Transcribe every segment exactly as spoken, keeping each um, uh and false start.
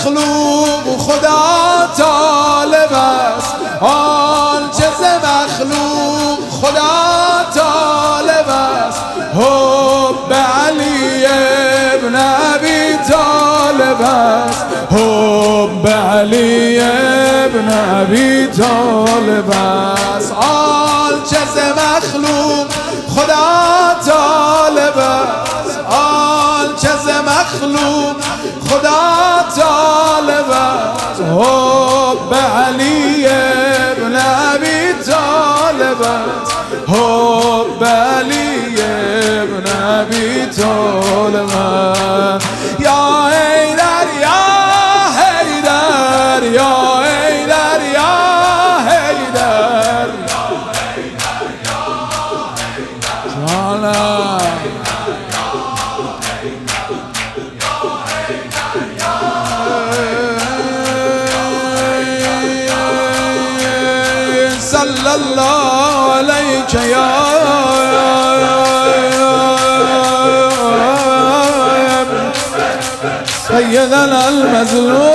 مخلوق خدا طالب است، آنچه ز مخلوق خدا طالب است. حب علی ابن ابی طالب است، حب علی ابن ابی طالب است. آنچه ز مخلوق خدا طالب است، آنچه ز مخلوق خدا طالب است. حب علی ابن ابی طالب است، حب علی ابن ابی طالب است. یا حیدر یا حیدر یا حیدر یا حیدر جانم صلی الله علیک یا سیدنا المظلوم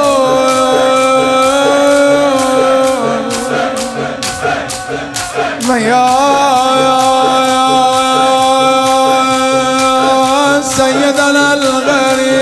و یا سیدنا الغریب